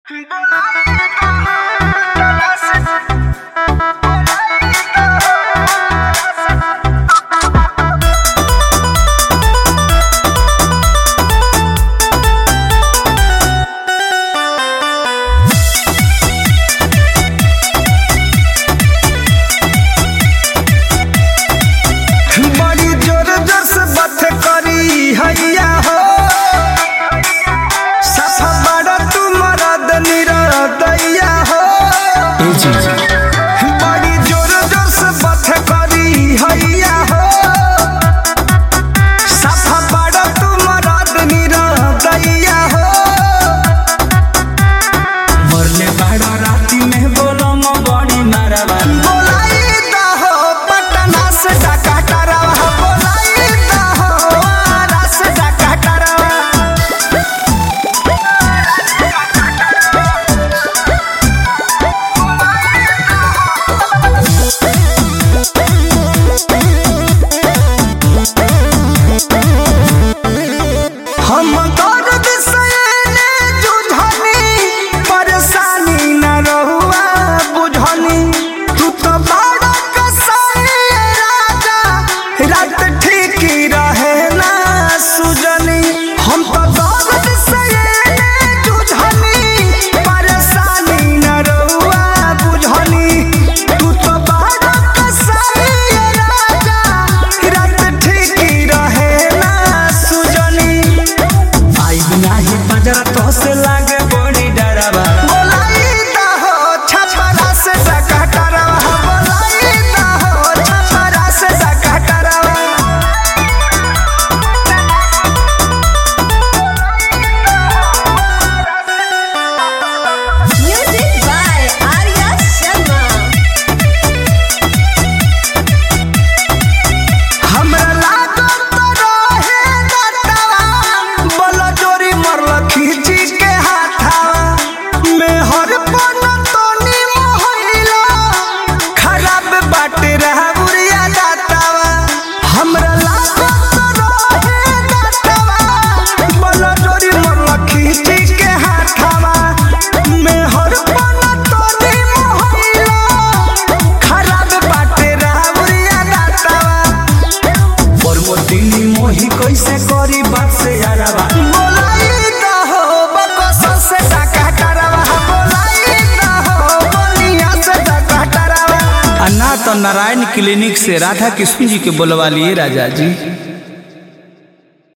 बड़ी जोर जोर से बात करी हैया हो सफा बड़ा तुम्हारा निरदैया हो मरले बड़ा राती में बोलो बड़ी मारवा बोलाई दा हो पटना से ढाका टरवा बोलाई दा हो आरा से ढाका टरवा हम दर्द से जुझनी परेशानी न रहुआ बुझनी तू तो बड़ा कसाई राजा रात ठीक ही रहे ना सुजनी हम तो दर्द से जुझनी परेशानी न रहुआ बुझनी तू तो बड़ा कसाई राजा रात ठीक ही रहे ना सुजनी आई नाही बजरा तो से लागे बड़ी डरवा बोलाई दा हो छपरा से ढाका टरवा बोलाई दा हो छपरा से ढाका टरवा Music by Arya Sharma. हमरा लागो तो रहे दतवा बोलो जोरी मरल खींची के हाथवा में हर पन तोनी मोहइला खराब बाटे रहा बुरिया दातवा हमरा लागो तो रहे दतवा बोलो जोरी मरल खींची के हाथवा में हर पन तोनी मोहइला खराब बाटे रहा बुरिया दातवा और वो दिल्ली मोही कैसे करी बात से यारवा बोलाई दा हो बकसा से ढाका टरवा बोलाई दा हो बोलिया से ढाका टरवा अन्ना तो नारायण क्लिनिक से राधा कृष्ण जी के बुलवा लिए राजा जी।